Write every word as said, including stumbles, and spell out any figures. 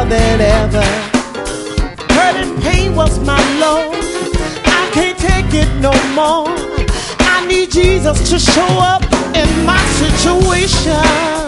more than ever. Hurt and pain was my load. I can't take it no more. I need Jesus to show up in my situation.